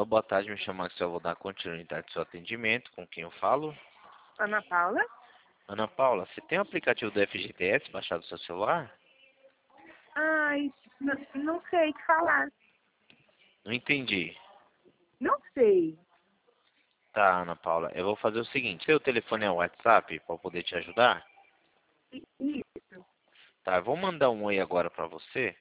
Alô, boa tarde, me chamo Axel, vou dar continuidade ao seu atendimento, com quem eu falo? Ana Paula? Ana Paula, você tem o aplicativo do FGTS baixado no seu celular? Ai, não sei te falar. Não entendi. Não sei. Tá, Ana Paula, eu vou fazer o seguinte, seu telefone é o WhatsApp para poder te ajudar? Isso. Tá, eu vou mandar um oi agora para você.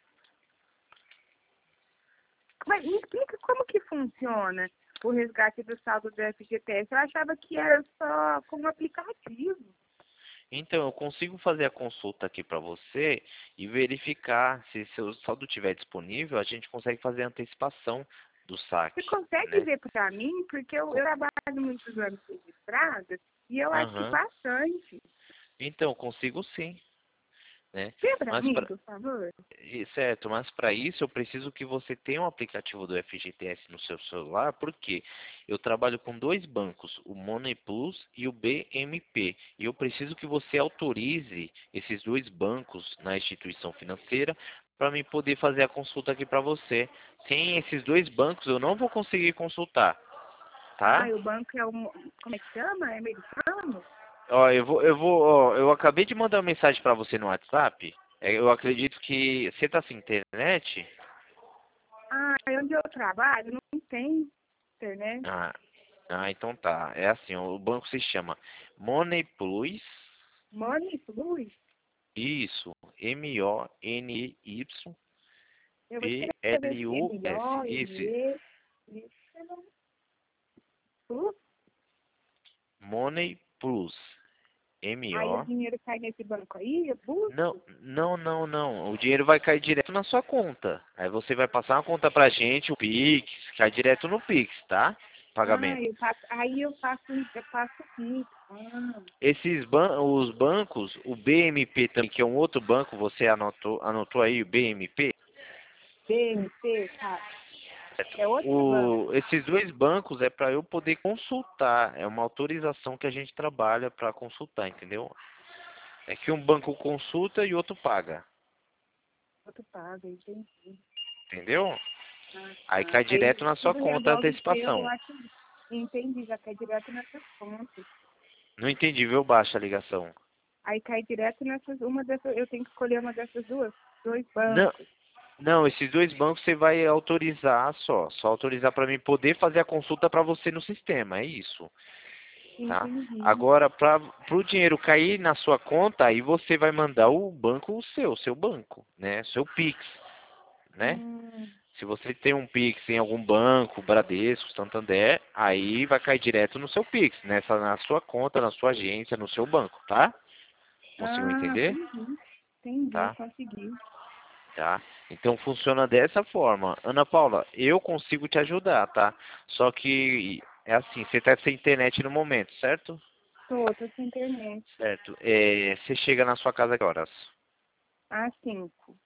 Mas me explica como que funciona o resgate do saldo do FGTS. Eu achava que era só como aplicativo. Então, eu consigo fazer a consulta aqui para você e verificar se seu saldo estiver disponível, a gente consegue fazer a antecipação do Você saque, consegue né? ver para mim? Porque eu trabalho muitos anos registrada e eu acho que Aham. bastante. Então, consigo sim, né? Vê para Mas mim, por favor. certo, mas para isso eu preciso que você tenha um aplicativo do FGTS no seu celular, porque eu trabalho com dois bancos, o Money Plus e o BMP, e eu preciso que você autorize esses dois bancos na instituição financeira para mim poder fazer a consulta aqui para você. Sem esses dois bancos eu não vou conseguir consultar, Ah, tá? o banco é um... Como é que chama? É americano? Ó, ó, eu acabei de mandar uma mensagem para você no WhatsApp. Eu acredito que você tá sem internet. Ah, onde eu trabalho não tem internet. Ah, então tá. É assim, o banco se chama Money Plus. Money Plus? Isso. MONEY Eu vou escrever aqui, PLUS. Isso. M-O-N-E, Plus. Money Plus. Aí o MO. dinheiro cai nesse banco aí, eu busco. Não. O dinheiro vai cair direto na sua conta. Aí você vai passar uma conta pra gente, o Pix, cai direto no Pix, tá? Ah, Pagamento. aí eu passo aqui. Ah, Os bancos, o BMP também, que é um outro banco, você anotou aí o BMP? BNC, tá. É outro banco. Esses dois bancos é para eu poder consultar. É uma autorização que a gente trabalha para consultar, entendeu? É que um banco consulta e outro paga, Outro paga, entendi. entendeu? Ah, Aí tá. cai Aí direto na sua tudo conta a resolve ser, eu antecipação. acho. Entendi, já cai direto nessas contas. Não entendi, viu? Baixa a ligação. Aí cai direto nessas, uma dessas, eu tenho que escolher uma dessas dois Não, bancos. não, esses dois bancos você vai autorizar só autorizar para mim poder fazer a consulta para você no sistema, é isso. Tá? Entendi. Agora, para o dinheiro cair na sua conta, aí você vai mandar o banco seu banco, né? Seu Pix, né? Hum, Se você tem um Pix em algum banco, Bradesco, Santander, aí vai cair direto no seu Pix, na sua conta, na sua agência, no seu banco, tá? Conseguiu entender? entendi. Entendi, Tá? consegui. Tá? Então funciona dessa forma. Ana Paula, eu consigo te ajudar, tá? Só que é assim, você tá sem internet no momento, certo? Tô sem internet. Certo. É, você chega na sua casa que horas? Às 5.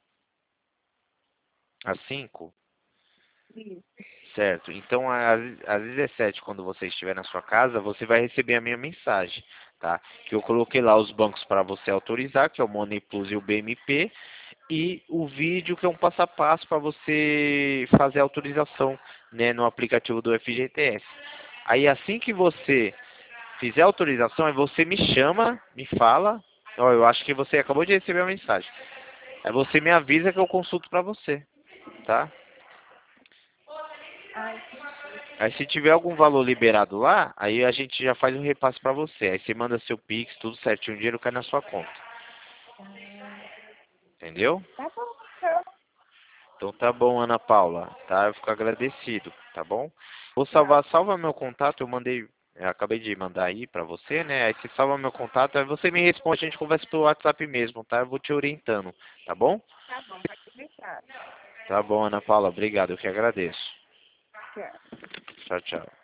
Às 5? Isso. Certo. Então, às 17, quando você estiver na sua casa, você vai receber a minha mensagem, tá? Que eu coloquei lá os bancos para você autorizar, que é o Money Plus e o BMP, e o vídeo que é um passo a passo para você fazer a autorização, né, no aplicativo do FGTS. Aí, assim que você fizer a autorização, aí você me chama, me fala, ó, eu acho que você acabou de receber a mensagem. Aí você me avisa que eu consulto para você, tá? Ai, Aí se tiver algum valor liberado lá, aí a gente já faz um repasse pra você. Aí você manda seu Pix, tudo certinho, o dinheiro cai na sua conta. Entendeu? tá bom, então. Então tá bom, Ana Paula, tá? Eu fico agradecido, tá bom? Vou Tá. salva meu contato, eu acabei de mandar aí pra você, né? Aí você salva meu contato, aí você me responde, a gente conversa pelo WhatsApp mesmo, tá? Eu vou te orientando, tá bom? Tá bom, pode deixar. Tá bom, Ana Paula, obrigado, eu que agradeço. Tchau. Tchau, tchau.